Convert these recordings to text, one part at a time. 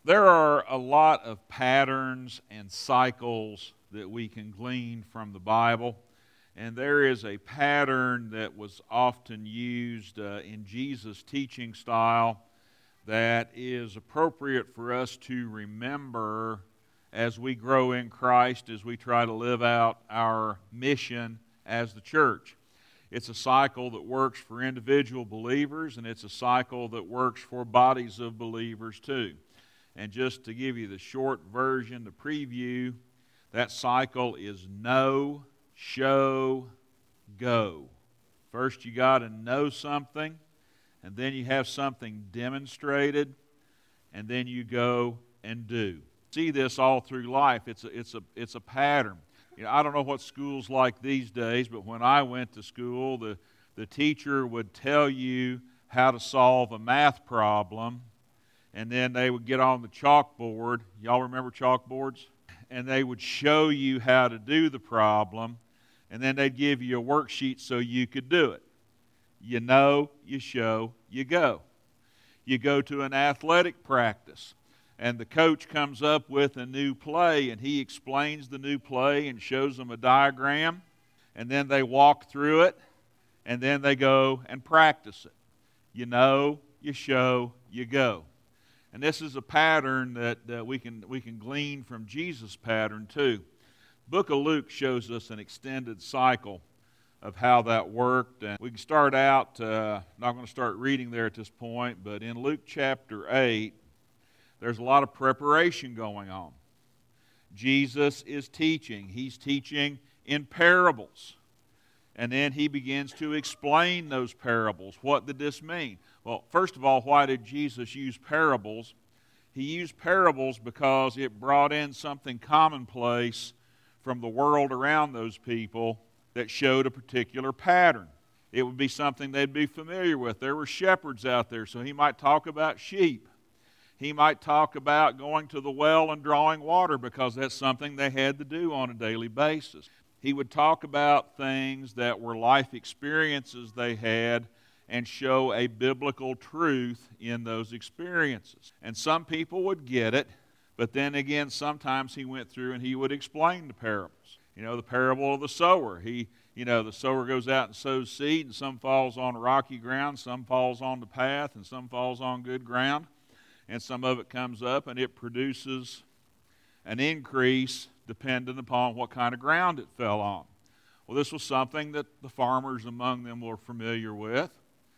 There are a lot of patterns and cycles that we can glean from the Bible, and there is a pattern that was often used in Jesus' teaching style that is appropriate for us to remember as we grow in Christ, as we try to live out our mission as the church. It's a cycle that works for individual believers, and it's a cycle that works for bodies of believers too. And just to give you the short version, the preview, that cycle is know, show, go. First you got to know something, and then you have something demonstrated, and then you go and do. See this all through life. It's a pattern. You know, I don't know what school's like these days, but when I went to school, the teacher would tell you how to solve a math problem, and then they would get on the chalkboard. Y'all remember chalkboards? And they would show you how to do the problem, and then they'd give you a worksheet so you could do it. You know, you show, you go. You go to an athletic practice, and the coach comes up with a new play, and he explains the new play and shows them a diagram, and then they walk through it, and then they go and practice it. You know, you show, you go. And this is a pattern that we can glean from Jesus' pattern too. The book of Luke shows us an extended cycle of how that worked. And we can start out, not going to start reading there at this point, but in Luke chapter 8, there's a lot of preparation going on. Jesus is teaching. He's teaching in parables. And then he begins to explain those parables. What did this mean? Well, first of all, why did Jesus use parables? He used parables because it brought in something commonplace from the world around those people that showed a particular pattern. It would be something they'd be familiar with. There were shepherds out there, so he might talk about sheep. He might talk about going to the well and drawing water because that's something they had to do on a daily basis. He would talk about things that were life experiences they had and show a biblical truth in those experiences. And some people would get it, but then again, sometimes he went through and he would explain the parables. You know, the parable of the sower. The sower goes out and sows seed, and some falls on rocky ground, some falls on the path, and some falls on good ground. And some of it comes up and it produces an increase dependent upon what kind of ground it fell on. Well, this was something that the farmers among them were familiar with.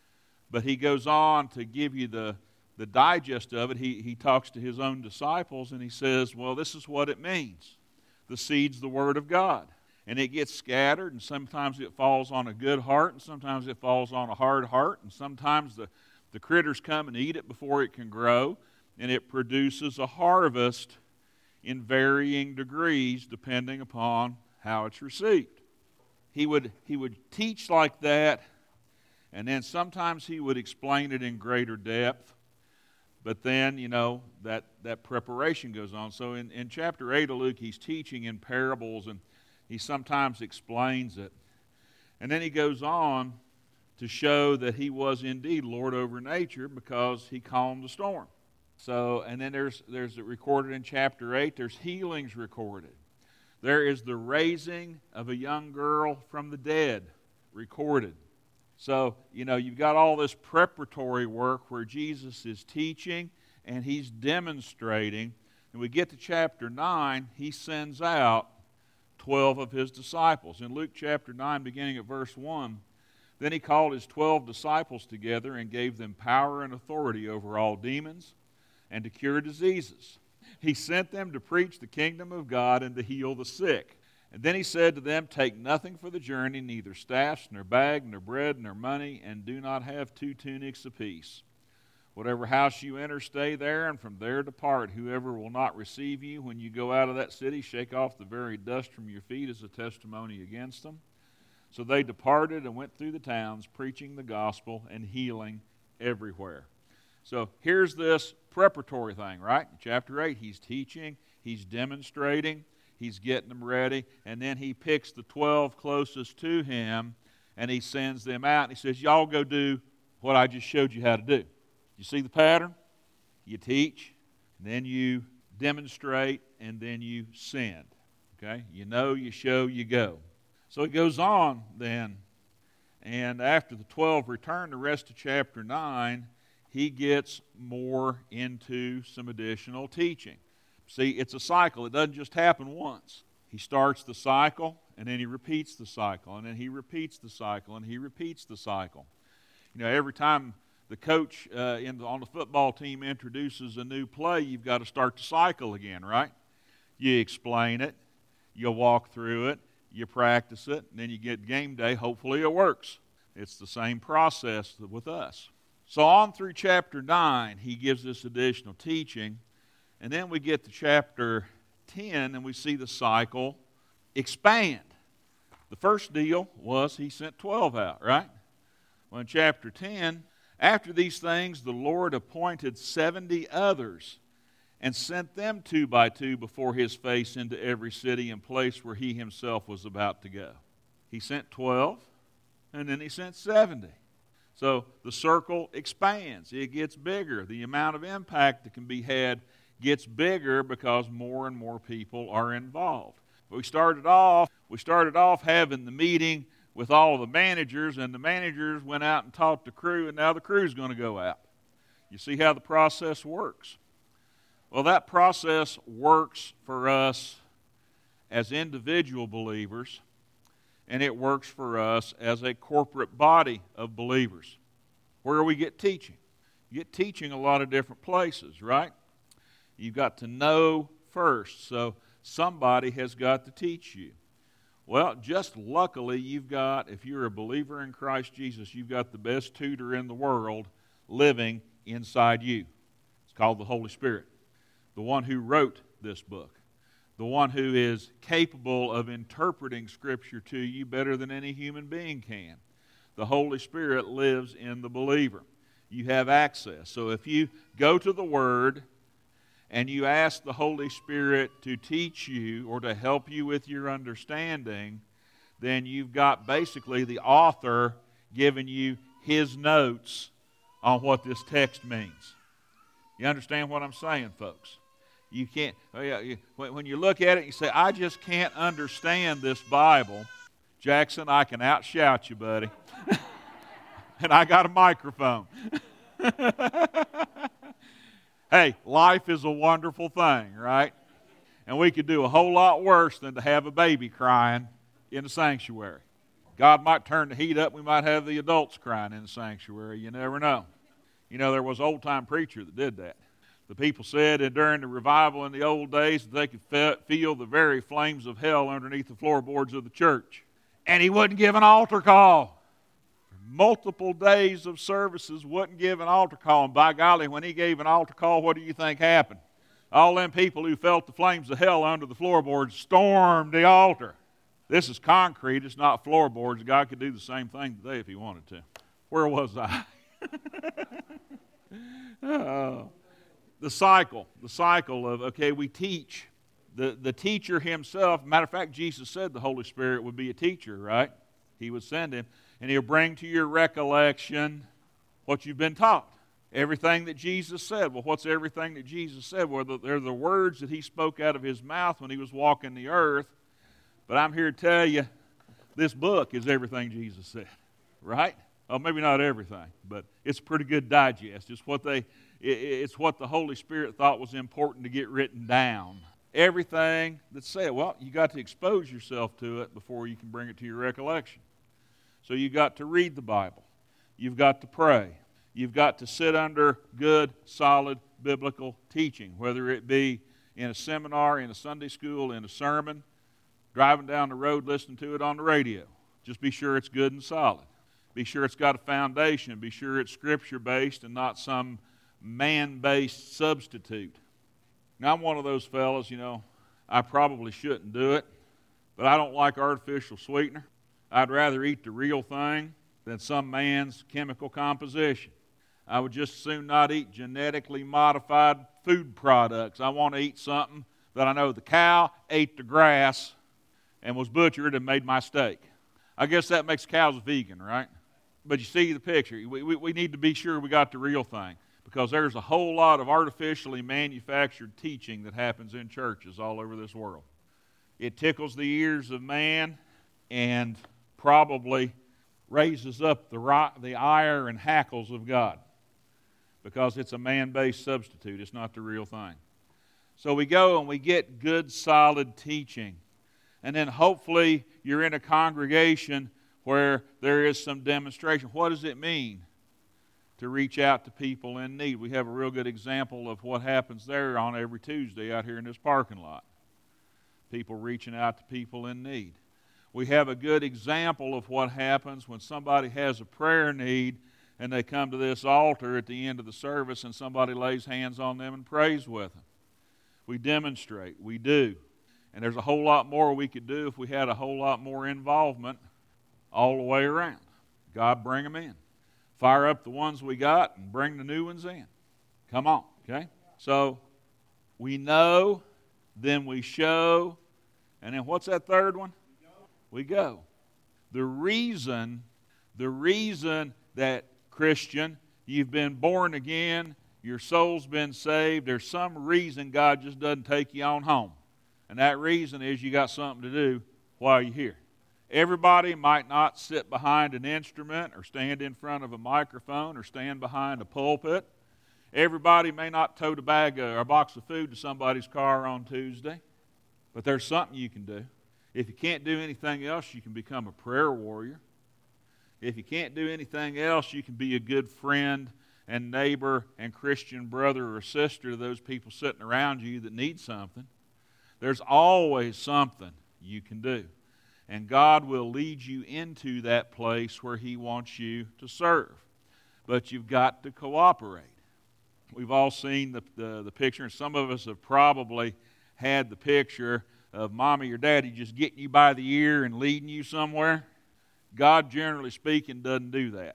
But he goes on to give you the digest of it. He talks to his own disciples and he says, well, this is what it means. The seed's the Word of God. And it gets scattered, and sometimes it falls on a good heart, and sometimes it falls on a hard heart, and sometimes the critters come and eat it before it can grow, and it produces a harvest in varying degrees depending upon how it's received. He would teach like that, and then sometimes he would explain it in greater depth, but then, that preparation goes on. So in chapter 8 of Luke, he's teaching in parables, and he sometimes explains it. And then he goes on to show that he was indeed Lord over nature because he calmed the storm. So, and then there's recorded in chapter 8, there's healings recorded. There is the raising of a young girl from the dead recorded. So, you've got all this preparatory work where Jesus is teaching and he's demonstrating. And we get to chapter 9, he sends out 12 of his disciples. In Luke chapter 9, beginning at verse 1, then he called his 12 disciples together and gave them power and authority over all demons and to cure diseases. He sent them to preach the kingdom of God and to heal the sick. And then he said to them, take nothing for the journey, neither staffs, nor bag, nor bread, nor money, and do not have 2 tunics apiece. Whatever house you enter, stay there, and from there depart. Whoever will not receive you when you go out of that city, shake off the very dust from your feet as a testimony against them. So they departed and went through the towns, preaching the gospel and healing everywhere. So here's this preparatory thing, right? In chapter 8, he's teaching, he's demonstrating, he's getting them ready, and then he picks the 12 closest to him, and he sends them out, and he says, y'all go do what I just showed you how to do. You see the pattern? You teach, then you demonstrate, and then you send. Okay? You know, you show, you go. So it goes on then, and after the 12 return, the rest of chapter 9, he gets more into some additional teaching. See, it's a cycle. It doesn't just happen once. He starts the cycle, and then he repeats the cycle, and then he repeats the cycle, and he repeats the cycle. You know, every time the coach on the football team introduces a new play, you've got to start the cycle again, right? You explain it, you walk through it, you practice it, and then you get game day. Hopefully it works. It's the same process with us. So on through chapter 9, he gives this additional teaching, and then we get to chapter 10, and we see the cycle expand. The first deal was he sent 12 out, right? Well, in chapter 10, after these things, the Lord appointed 70 others and sent them 2 by 2 before his face into every city and place where he himself was about to go. He sent 12, and then he sent 70. So the circle expands. It gets bigger. The amount of impact that can be had gets bigger because more and more people are involved. But we started off having the meeting with all the managers, and the managers went out and taught the crew, and now the crew's going to go out. You see how the process works? Well, that process works for us as individual believers, and it works for us as a corporate body of believers. Where do we get teaching? You get teaching a lot of different places, right? You've got to know first, so somebody has got to teach you. Well, just luckily you've got, if you're a believer in Christ Jesus, you've got the best tutor in the world living inside you. It's called the Holy Spirit, the one who wrote this book, the one who is capable of interpreting Scripture to you better than any human being can. The Holy Spirit lives in the believer. You have access. So if you go to the Word and you ask the Holy Spirit to teach you or to help you with your understanding, then you've got basically the author giving you his notes on what this text means. You understand what I'm saying, folks? You can't, when you look at it, you say, I just can't understand this Bible. Jackson, I can outshout you, buddy. And I got a microphone. Hey, life is a wonderful thing, right? And we could do a whole lot worse than to have a baby crying in the sanctuary. God might turn the heat up. We might have the adults crying in the sanctuary. You never know. You know, there was an old-time preacher that did that. The people said that during the revival in the old days that they could feel the very flames of hell underneath the floorboards of the church. And he wouldn't give an altar call. Multiple days of services wouldn't give an altar call. And by golly, when he gave an altar call, what do you think happened? All them people who felt the flames of hell under the floorboards stormed the altar. This is concrete. It's not floorboards. God could do the same thing today if he wanted to. Where was I? The cycle of, okay, we teach. The teacher himself, matter of fact, Jesus said the Holy Spirit would be a teacher, right? He would send him, and he'll bring to your recollection what you've been taught. Everything that Jesus said. Well, what's everything that Jesus said? Well, they're the words that he spoke out of his mouth when he was walking the earth. But I'm here to tell you, this book is everything Jesus said, right? Well, maybe not everything, but it's a pretty good digest. It's what the Holy Spirit thought was important to get written down. Everything that's said. Well, you got to expose yourself to it before you can bring it to your recollection. So you've got to read the Bible. You've got to pray. You've got to sit under good, solid biblical teaching, whether it be in a seminar, in a Sunday school, in a sermon, driving down the road, listening to it on the radio. Just be sure it's good and solid. Be sure it's got a foundation. Be sure it's Scripture-based and not some man-based substitute. Now, I'm one of those fellas, I probably shouldn't do it, but I don't like artificial sweetener. I'd rather eat the real thing than some man's chemical composition. I would just as soon not eat genetically modified food products. I want to eat something that I know the cow ate the grass and was butchered and made my steak. I guess that makes cows vegan, right? But you see the picture. We need to be sure we got the real thing. because there's a whole lot of artificially manufactured teaching that happens in churches all over this world. It tickles the ears of man and probably raises up the ire and hackles of God, because it's a man-based substitute. It's not the real thing. So we go and we get good, solid teaching. And then hopefully you're in a congregation where there is some demonstration. What does it mean to reach out to people in need? We have a real good example of what happens there on every Tuesday out here in this parking lot. People reaching out to people in need. We have a good example of what happens when somebody has a prayer need and they come to this altar at the end of the service and somebody lays hands on them and prays with them. We demonstrate. We do. And there's a whole lot more we could do if we had a whole lot more involvement all the way around. God, bring them in. Fire up the ones we got and bring the new ones in. Come on, okay? So we know, then we show, and then what's that third one? We go. The reason that, Christian, you've been born again, your soul's been saved, there's some reason God just doesn't take you on home. And that reason is you got something to do while you're here. Everybody might not sit behind an instrument or stand in front of a microphone or stand behind a pulpit. Everybody may not tote a bag or a box of food to somebody's car on Tuesday. But there's something you can do. If you can't do anything else, you can become a prayer warrior. If you can't do anything else, you can be a good friend and neighbor and Christian brother or sister to those people sitting around you that need something. There's always something you can do. And God will lead you into that place where He wants you to serve. But you've got to cooperate. We've all seen the picture, and some of us have probably had the picture of mommy or daddy just getting you by the ear and leading you somewhere. God, generally speaking, doesn't do that.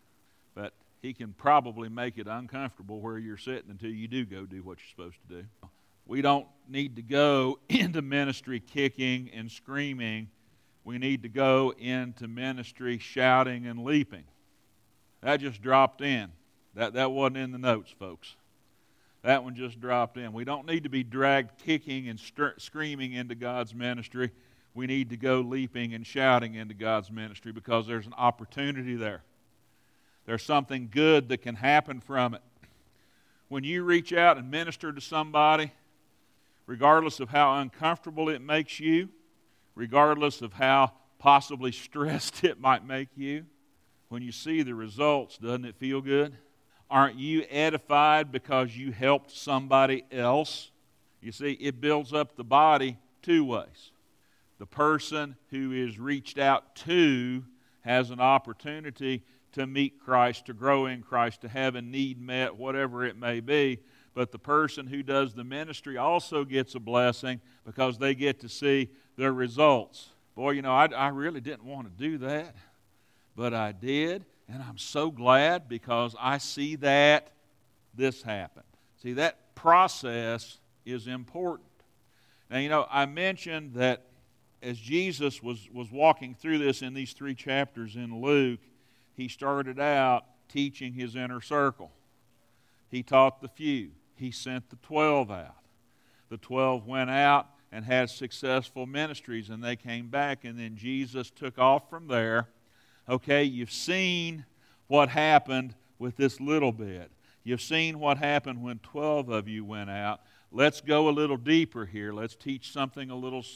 But He can probably make it uncomfortable where you're sitting until you do go do what you're supposed to do. We don't need to go into ministry kicking and screaming. We need to go into ministry shouting and leaping. That just dropped in. That wasn't in the notes, folks. That one just dropped in. We don't need to be dragged kicking and screaming into God's ministry. We need to go leaping and shouting into God's ministry because there's an opportunity there. There's something good that can happen from it. When you reach out and minister to somebody, regardless of how uncomfortable it makes you, regardless of how possibly stressed it might make you, when you see the results, doesn't it feel good? Aren't you edified because you helped somebody else? You see, it builds up the body two ways. The person who is reached out to has an opportunity to meet Christ, to grow in Christ, to have a need met, whatever it may be. But the person who does the ministry also gets a blessing because they get to see the results. Boy, you know, I really didn't want to do that, but I did, and I'm so glad because I see that this happened. See, that process is important. Now, you know, I mentioned that as Jesus was walking through this in these 3 chapters in Luke, He started out teaching His inner circle. He taught the few. He sent the 12 out. The 12 went out and had successful ministries, and they came back, and then Jesus took off from there. Okay, you've seen what happened with this little bit. You've seen what happened when 12 of you went out. Let's go a little deeper here. Let's teach something a little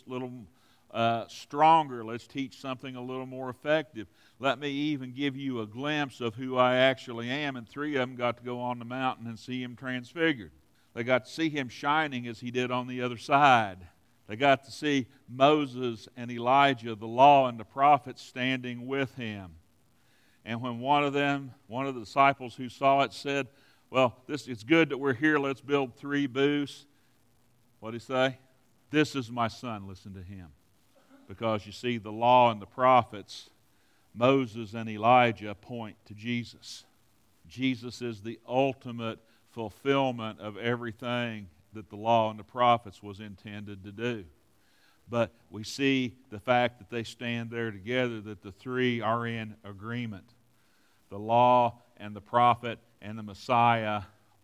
stronger. Let's teach something a little more effective. Let me even give you a glimpse of who I actually am. And 3 of them got to go on the mountain and see Him transfigured. They got to see Him shining as He did on the other side. They got to see Moses and Elijah, the law and the prophets, standing with Him. And when one of the disciples who saw it said, well, it's good that we're here. Let's build 3 booths. What did he say? This is my son. Listen to him. Because you see, the law and the prophets, Moses and Elijah, point to Jesus. Jesus is the ultimate fulfillment of everything that the law and the prophets was intended to do. But we see the fact that they stand there together, that the 3 are in agreement. The law and the prophet and the Messiah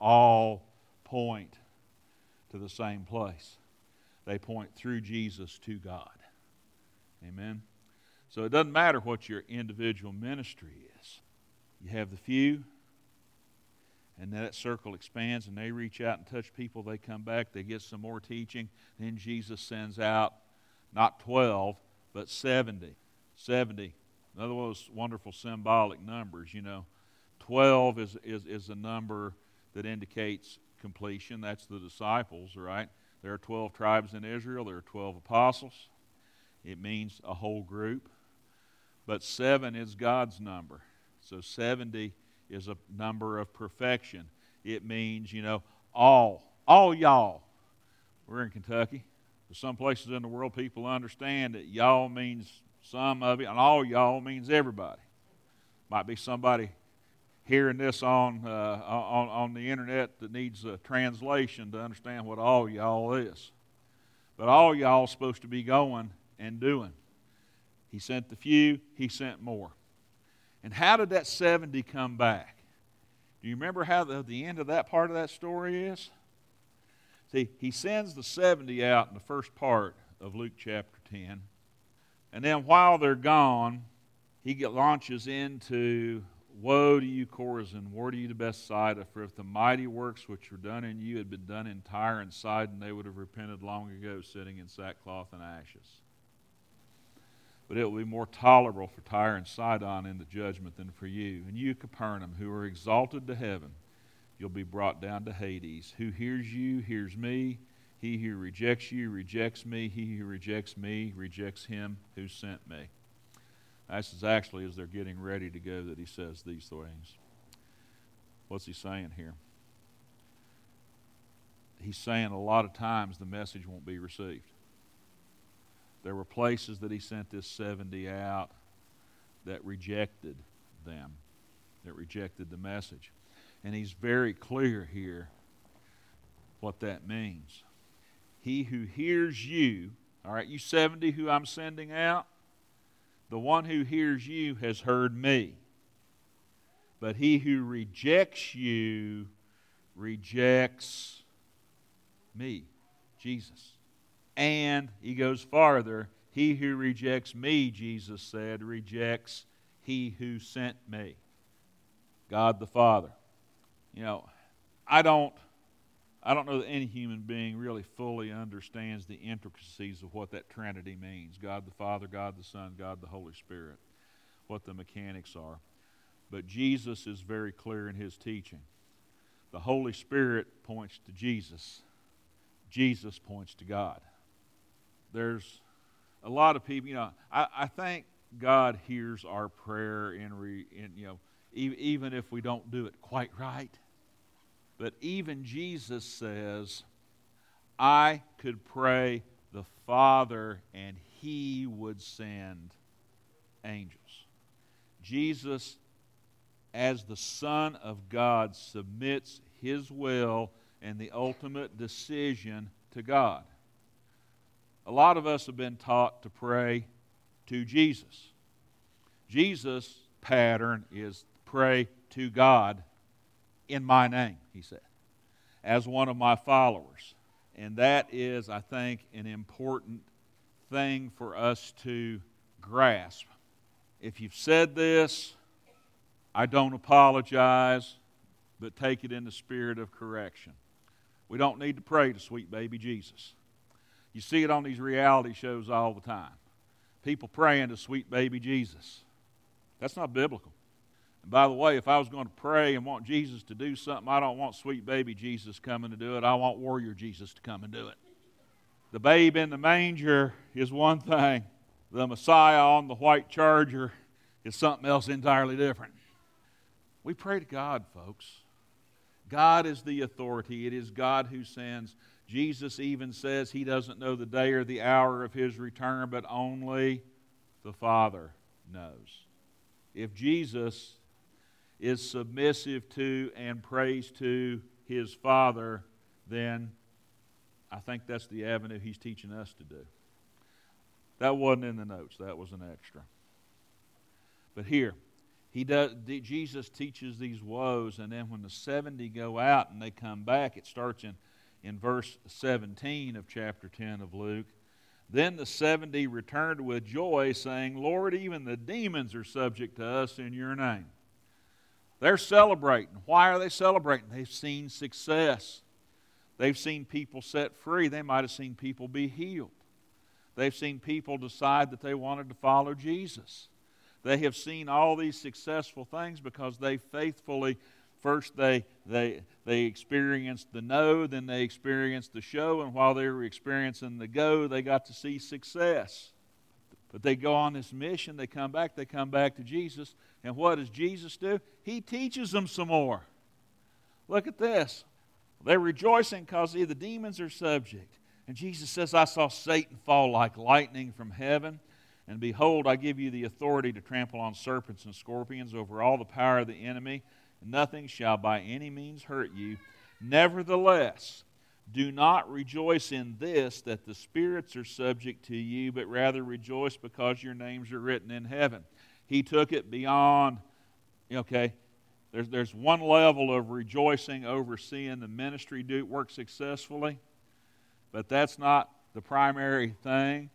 all point to the same place. They point through Jesus to God. Amen? So it doesn't matter what your individual ministry is. You have the few, and that circle expands, and they reach out and touch people. They come back, they get some more teaching. Then Jesus sends out not 12, but 70. 70. Another one of those wonderful symbolic numbers, 12 is a number that indicates completion. That's the disciples, right? There are 12 tribes in Israel. There are 12 apostles. It means a whole group. But 7 is God's number. So 70 is a number of perfection. It means, all y'all. We're in Kentucky. But some places in the world, people understand that y'all means some of it, and all y'all means everybody. Might be somebody hearing this on the internet that needs a translation to understand what all y'all is. But all y'all is supposed to be going and doing. He sent the few, he sent more. And how did that 70 come back? Do you remember how the end of that part of that story is? See, he sends the 70 out in the first part of Luke chapter 10. And then while they're gone, he launches into, "Woe to you, Chorazin, woe to you to Bethsaida, for if the mighty works which were done in you had been done in Tyre and Sidon, they would have repented long ago, sitting in sackcloth and ashes. But it will be more tolerable for Tyre and Sidon in the judgment than for you. And you, Capernaum, who are exalted to heaven, you'll be brought down to Hades. Who hears you, hears me. He who rejects you, rejects me. He who rejects me, rejects him who sent me." That's exactly as they're getting ready to go that he says these things. What's he saying here? He's saying a lot of times the message won't be received. There were places that he sent this 70 out that rejected them, that rejected the message. And he's very clear here what that means. He who hears you, all right, you 70 who I'm sending out, the one who hears you has heard me. But he who rejects you rejects me, Jesus. And he goes farther. He who rejects me, Jesus said, rejects he who sent me, God the Father. I don't know that any human being really fully understands the intricacies of what that Trinity means. God the Father, God the Son, God the Holy Spirit, what the mechanics are. But Jesus is very clear in his teaching. The Holy Spirit points to Jesus. Jesus points to God. There's a lot of people, I think God hears our prayer even if we don't do it quite right. But even Jesus says, I could pray the Father and he would send angels. Jesus, as the Son of God, submits his will and the ultimate decision to God. A lot of us have been taught to pray to Jesus. Jesus' pattern is pray to God in my name, he said, as one of my followers. And that is, I think, an important thing for us to grasp. If you've said this, I don't apologize, but take it in the spirit of correction. We don't need to pray to sweet baby Jesus. You see it on these reality shows all the time. People praying to sweet baby Jesus. That's not biblical. And by the way, if I was going to pray and want Jesus to do something, I don't want sweet baby Jesus coming to do it. I want warrior Jesus to come and do it. The babe in the manger is one thing. The Messiah on the white charger is something else entirely different. We pray to God, folks. God is the authority. It is God who sends. Jesus even says he doesn't know the day or the hour of his return, but only the Father knows. If Jesus is submissive to and prays to his Father, then I think that's the avenue he's teaching us to do. That wasn't in the notes. That was an extra. But here, Jesus teaches these woes, and then when the 70 go out and they come back, it starts in verse 17 of chapter 10 of Luke. Then the 70 returned with joy, saying, Lord, even the demons are subject to us in your name. They're celebrating. Why are they celebrating? They've seen success. They've seen people set free. They might have seen people be healed. They've seen people decide that they wanted to follow Jesus. They have seen all these successful things because they faithfully, first they experienced the no, then they experienced the show, and while they were experiencing the go, they got to see success. But they go on this mission, they come back to Jesus, and what does Jesus do? He teaches them some more. Look at this. They're rejoicing because the demons are subject. And Jesus says, I saw Satan fall like lightning from heaven. And behold, I give you the authority to trample on serpents and scorpions over all the power of the enemy, and nothing shall by any means hurt you. Nevertheless, do not rejoice in this, that the spirits are subject to you, but rather rejoice because your names are written in heaven. He took it beyond, okay, there's one level of rejoicing over seeing the ministry work successfully, but that's not the primary thing.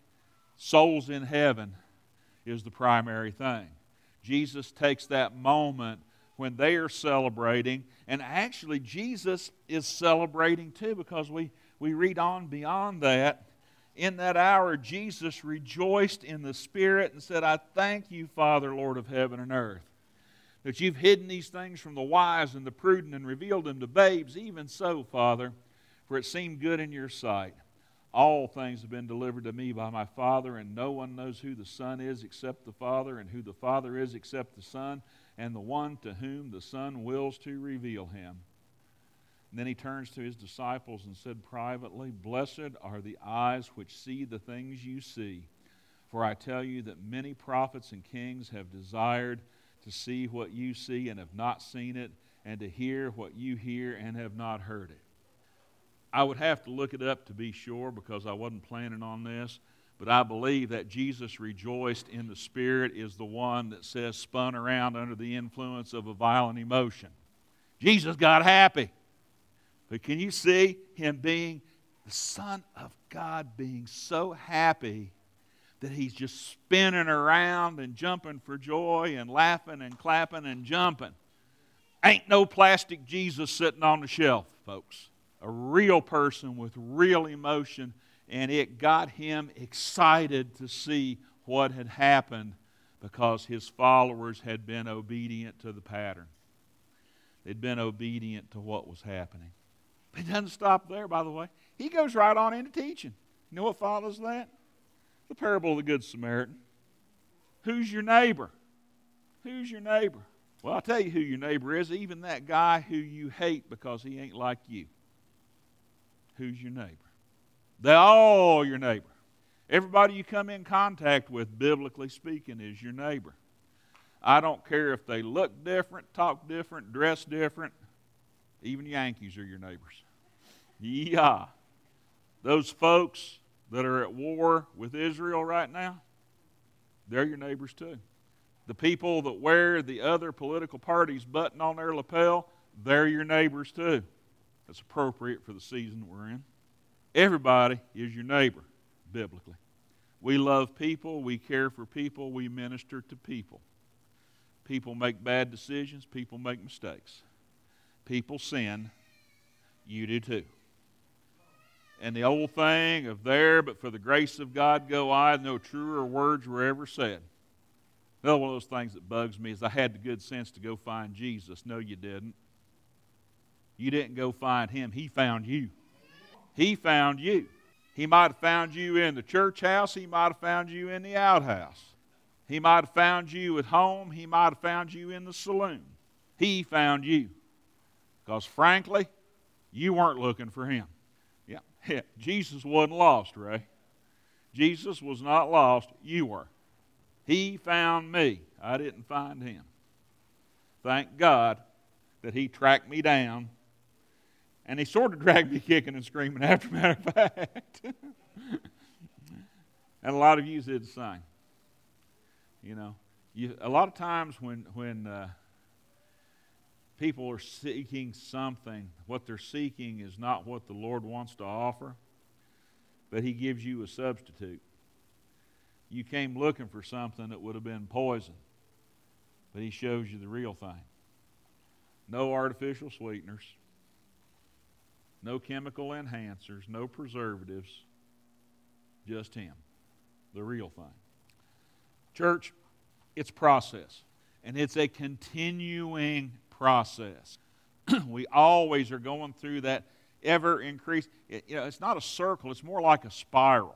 Souls in heaven is the primary thing. Jesus takes that moment when they are celebrating, and actually Jesus is celebrating too, because we read on beyond that. In that hour, Jesus rejoiced in the Spirit and said, I thank you, Father, Lord of heaven and earth, that you've hidden these things from the wise and the prudent and revealed them to babes. Even so, Father, for it seemed good in your sight. All things have been delivered to me by my Father, and no one knows who the Son is except the Father, and who the Father is except the Son, and the one to whom the Son wills to reveal him. And then he turns to his disciples and said privately, Blessed are the eyes which see the things you see. For I tell you that many prophets and kings have desired to see what you see and have not seen it, and to hear what you hear and have not heard it. I would have to look it up to be sure, because I wasn't planning on this, but I believe that Jesus rejoiced in the Spirit is the one that says spun around under the influence of a violent emotion. Jesus got happy. But can you see him being the Son of God, being so happy that he's just spinning around and jumping for joy and laughing and clapping and jumping? Ain't no plastic Jesus sitting on the shelf, folks. A real person with real emotion, and it got him excited to see what had happened because his followers had been obedient to the pattern. They'd been obedient to what was happening. But he doesn't stop there, by the way. He goes right on into teaching. You know what follows that? The parable of the Good Samaritan. Who's your neighbor? Who's your neighbor? Well, I'll tell you who your neighbor is, even that guy who you hate because he ain't like you. Who's your neighbor? They're all your neighbor. Everybody you come in contact with, biblically speaking, is your neighbor. I don't care if they look different, talk different, dress different. Even Yankees are your neighbors. Yeah. Those folks that are at war with Israel right now, they're your neighbors too. The people that wear the other political party's button on their lapel, they're your neighbors too. That's appropriate for the season we're in. Everybody is your neighbor, biblically. We love people, we care for people, we minister to people. People make bad decisions, people make mistakes. People sin, you do too. And the old thing of there, but for the grace of God go I, no truer words were ever said. Another one of those things that bugs me is I had the good sense to go find Jesus. No, you didn't. You didn't go find him. He found you. He found you. He might have found you in the church house. He might have found you in the outhouse. He might have found you at home. He might have found you in the saloon. He found you. Because frankly, you weren't looking for him. Yeah. Jesus wasn't lost, Ray. Jesus was not lost. You were. He found me. I didn't find him. Thank God that he tracked me down. And he sort of dragged me kicking and screaming after, matter of fact. And a lot of you did the same. You know, A lot of times when people are seeking something, what they're seeking is not what the Lord wants to offer, but He gives you a substitute. You came looking for something that would have been poison, but He shows you the real thing. No artificial sweeteners, no chemical enhancers, no preservatives, just Him, the real thing. Church, it's process, and it's a continuing process. We always are going through that ever increase. It's not a circle, it's more like a spiral.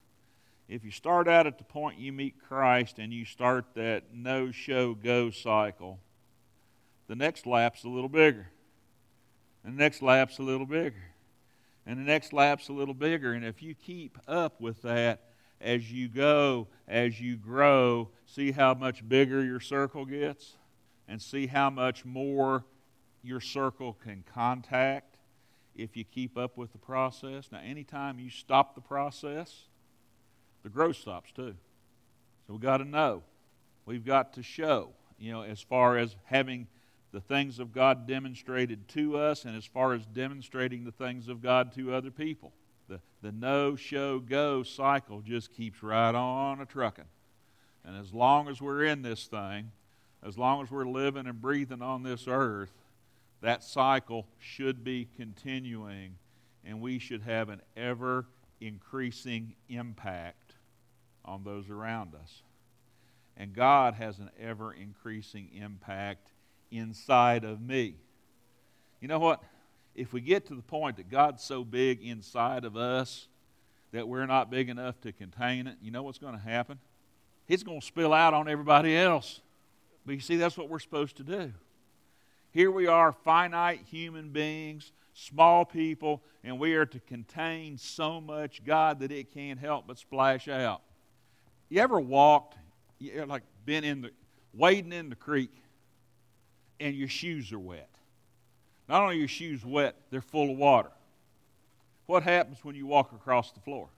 If you start out at the point you meet Christ and you start that no show go cycle, the next lap's a little bigger. And the next lap's a little bigger. And the next lap's a little bigger. And if you keep up with that as you go, as you grow, see how much bigger your circle gets? And see how much more your circle can contact if you keep up with the process. Now, anytime you stop the process, the growth stops too. So we've got to know. We've got to show, as far as having the things of God demonstrated to us and as far as demonstrating the things of God to other people. The no, show, go cycle just keeps right on a-trucking. And as long as we're in this thing, as long as we're living and breathing on this earth, that cycle should be continuing, and we should have an ever-increasing impact on those around us. And God has an ever-increasing impact inside of me. You know what? If we get to the point that God's so big inside of us that we're not big enough to contain it, you know what's going to happen? It's going to spill out on everybody else. But you see, that's what we're supposed to do. Here we are, finite human beings, small people, and we are to contain so much God that it can't help but splash out. You ever walked, been wading in the creek, and your shoes are wet? Not only are your shoes wet, they're full of water. What happens when you walk across the floor?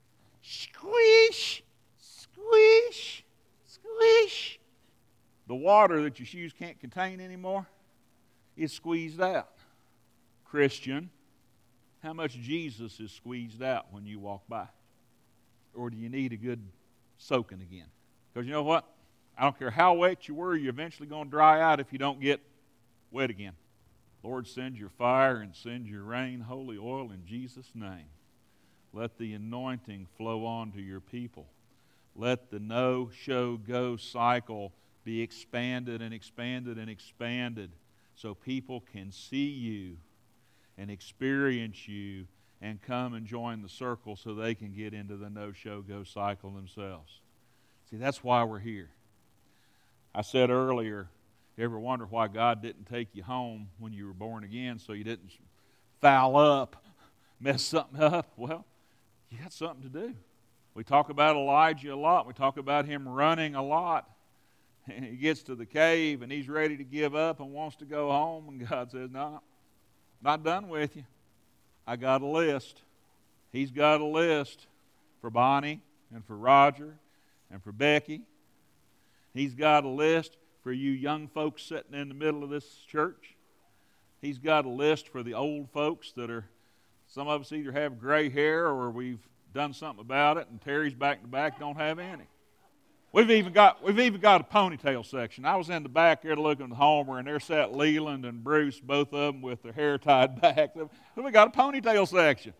Squish, squish, squish. The water that your shoes can't contain anymore is squeezed out. Christian, how much Jesus is squeezed out when you walk by? Or do you need a good soaking again? Because you know what? I don't care how wet you were, you're eventually going to dry out if you don't get wet again. Lord, send your fire and send your rain, holy oil in Jesus' name. Let the anointing flow on to your people. Let the no, show, go cycle be expanded and expanded and expanded so people can see you and experience you and come and join the circle so they can get into the no, show, go cycle themselves. See, that's why we're here. I said earlier, you ever wonder why God didn't take you home when you were born again so you didn't foul up, mess something up? Well, you got something to do. We talk about Elijah a lot. We talk about him running a lot. And he gets to the cave and he's ready to give up and wants to go home. And God says, no, not done with you. I got a list. He's got a list for Bonnie and for Roger and for Becky. He's got a list for you young folks sitting in the middle of this church. He's got a list for the old folks that are, some of us either have gray hair or we've done something about it, and Terry's back to back don't have any. We've even got a ponytail section. I was in the back there looking at Homer, and there sat Leland and Bruce, both of them with their hair tied back. We got a ponytail section.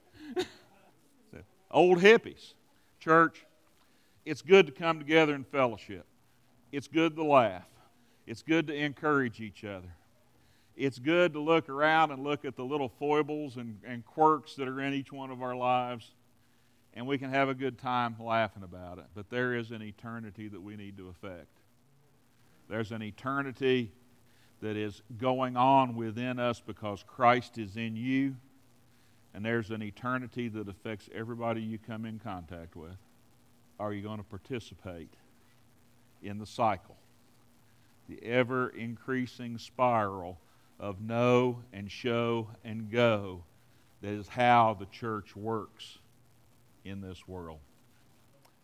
Old hippies. Church, it's good to come together in fellowship. It's good to laugh. It's good to encourage each other. It's good to look around and look at the little foibles and quirks that are in each one of our lives, and we can have a good time laughing about it. But there is an eternity that we need to affect. There's an eternity that is going on within us because Christ is in you, and there's an eternity that affects everybody you come in contact with. Are you going to participate in the cycle, the ever-increasing spiral of know and show and go that is how the church works in this world?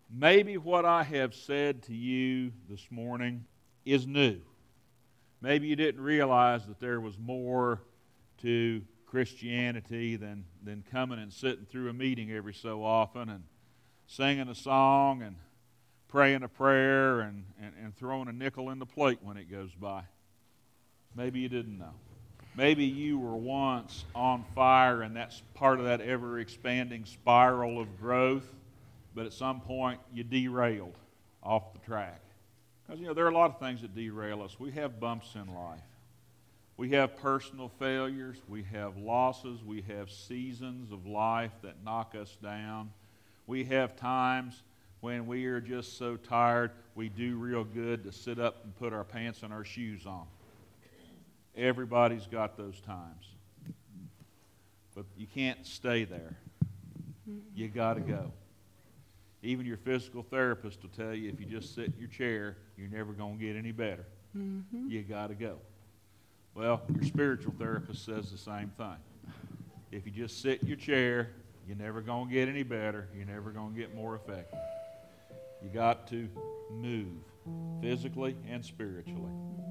maybe what I have said to you this morning is new. Maybe you didn't realize that there was more to Christianity than coming and sitting through a meeting every so often and singing a song and praying a prayer and throwing a nickel in the plate when it goes by. Maybe you didn't know. Maybe you were once on fire and that's part of that ever-expanding spiral of growth, but at some point you derailed off the track. Because, there are a lot of things that derail us. We have bumps in life. We have personal failures. We have losses. We have seasons of life that knock us down. We have times when we are just so tired, we do real good to sit up and put our pants and our shoes on. Everybody's got those times. But you can't stay there. You got to go. Even your physical therapist will tell you if you just sit in your chair, you're never going to get any better. Mm-hmm. You got to go. Well, your spiritual therapist says the same thing. If you just sit in your chair, you're never going to get any better. You're never going to get more effective. You got to move physically and spiritually.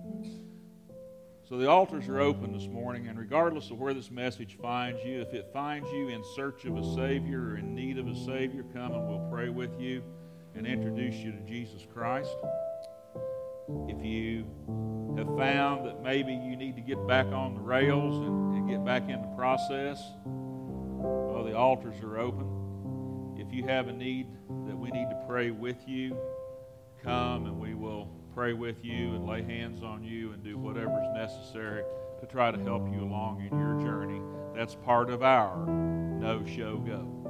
So the altars are open this morning, and regardless of where this message finds you, if it finds you in search of a Savior or in need of a Savior, come and we'll pray with you and introduce you to Jesus Christ. If you have found that maybe you need to get back on the rails and get back in the process, well, the altars are open. If you have a need that we need to pray with you, come and we will pray with you and lay hands on you and do whatever is necessary to try to help you along in your journey. That's part of our no-show go.